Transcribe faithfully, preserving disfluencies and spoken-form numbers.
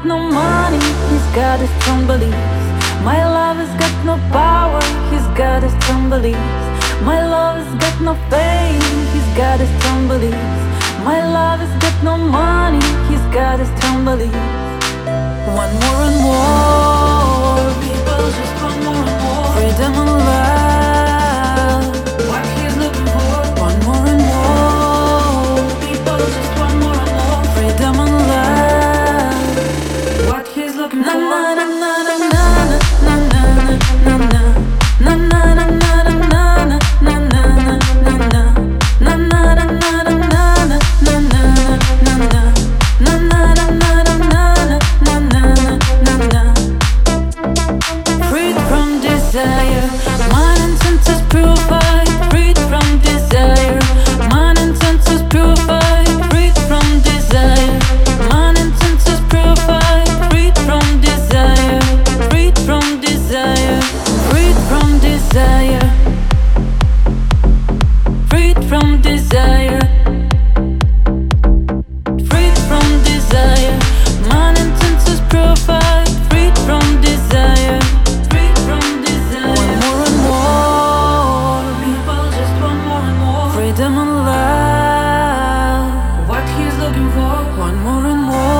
got no money, he's got his strong beliefs. My love has got no power, he's got his strong beliefs. My love has got no fame, he's got his strong beliefs. My love has got no money, he's got his strong beliefs. One more and more, people just want more and more freedom and love. What he's looking for. One more and more, people just want more and more freedom and love. What he's looking for. Na na na na na na na na na na na na na na na na na na na na. Na na na na na na na na na na na. Na na na na na na na na na na. Freed from desire, mind and senses purified. Freed from desire, mind and senses purified. Freed from desire, mind and senses purified. Freed from desire, freed from desire, freed from desire, freed from desire. Freed from desire, mind and senses purified. Freed from desire, freed from desire. One more and more, people just want more and more freedom and love. What he's looking for. One more and more.